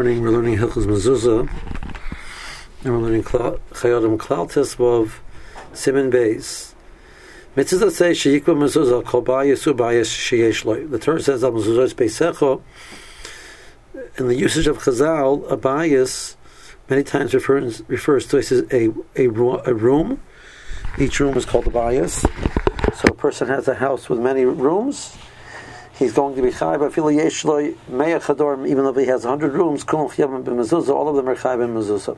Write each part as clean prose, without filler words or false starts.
morning we're learning Hilchos Mezuzah, and we're learning Chayodim Klal Tesvav Siman Beis. Mitzvah says Sheyikva Mezuzah Kol Bayis Ubayis Sheyesh Lo. The Torah says Al Mezuzah is Beisecho. In the usage of Chazal, a bayis many times refers to a room. Each room is called a bayis. So a person has a house with many rooms. He's going to be chayv afilu yesh lo mea chador, even though he has 100 rooms. Kulum chayavim b'mezuzah. All of them are chayv b'mezuzah.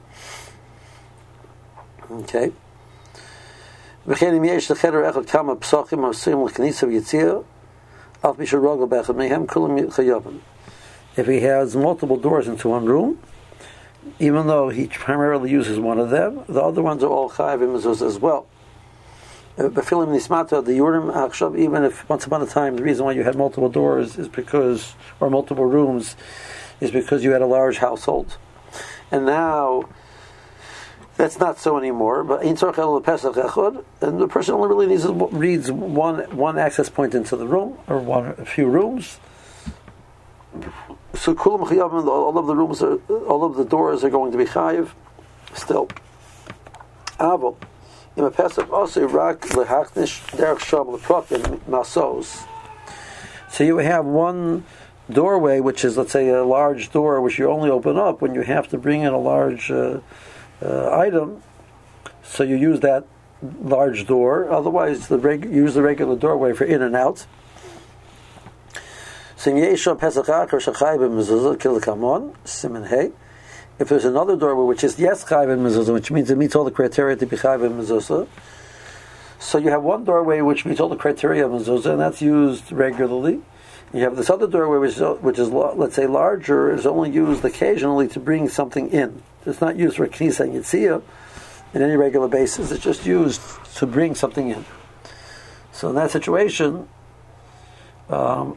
Okay. V'chein im yesh lecheder echad kama psachim asim l'knisa v'yitzia alf misha rogel b'echad mehem kulum chayavim. If he has multiple doors into one room, even though he primarily uses one of them, the other ones are all chayv b'mezuzah as well. Even if once upon a time the reason why you had multiple doors is because, or multiple rooms, is because you had a large household, and now that's not so anymore. But and the person only really reads one access point into the room, or a few rooms. So all of the rooms all of the doors are going to be chayiv still. Aval. So you have one doorway, which is, let's say, a large door, which you only open up when you have to bring in a large item. So you use that large door. Otherwise, use the regular doorway for in and out. If there's another doorway which is yes chayv and mezuzah, which means it meets all the criteria to be chayv and mezuzah, so you have one doorway which meets all the criteria of mezuzah, and that's used regularly. You have this other doorway which is let's say larger, is only used occasionally to bring something in. It's not used for knisa and yitzia in any regular basis. It's just used to bring something in. So in that situation, so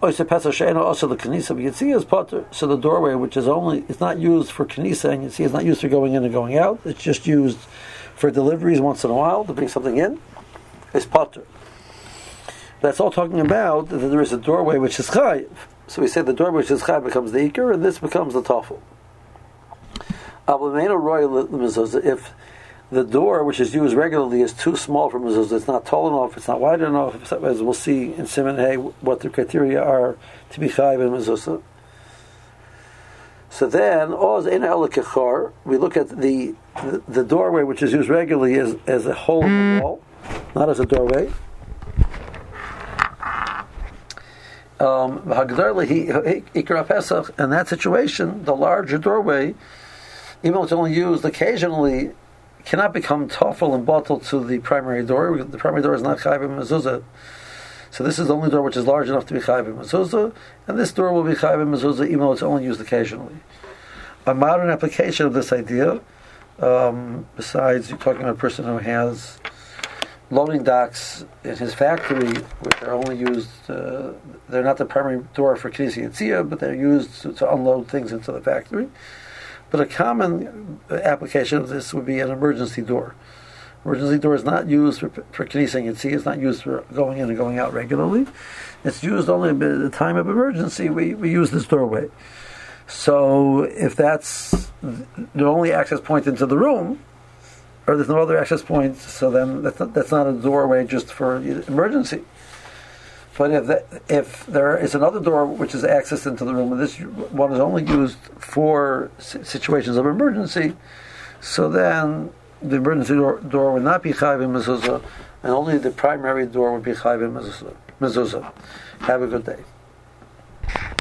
the doorway, which is not used for knisa and yitzia, is not used for going in and going out. It's just used for deliveries once in a while to bring something in. It's potter. That's all talking about that there is a doorway which is chayiv. So we say the doorway which is chayiv becomes the ikar, and this becomes the tafel. If the door which is used regularly is too small for mezuzah, it's not tall enough, it's not wide enough, as we'll see in Siman Hey what the criteria are to be chayiv in mezuzah. So then, we look at the doorway which is used regularly as a hole in the wall, not as a doorway. In that situation, the larger doorway, even though it's only used occasionally, cannot become tafel and bottle to the primary door. The primary door is not chayv mezuzah. So this is the only door which is large enough to be chayv mezuzah, and this door will be chayv mezuzah even though it's only used occasionally. A modern application of this idea, besides you're talking about a person who has loading docks in his factory, which are only used, they're not the primary door for knisa yitzia, but they're used to unload things into the factory. But a common application of this would be an emergency door. Emergency door is not used for knisa and yitzia. It's not used for going in and going out regularly. It's used only at the time of emergency. We use this doorway. So if that's the only access point into the room, or there's no other access point, so then that's not a doorway just for emergency. But if there is another door which is access into the room, and this one is only used for situations of emergency, so then the emergency door would not be chayv mezuzah, and only the primary door would be chayv mezuzah. Have a good day.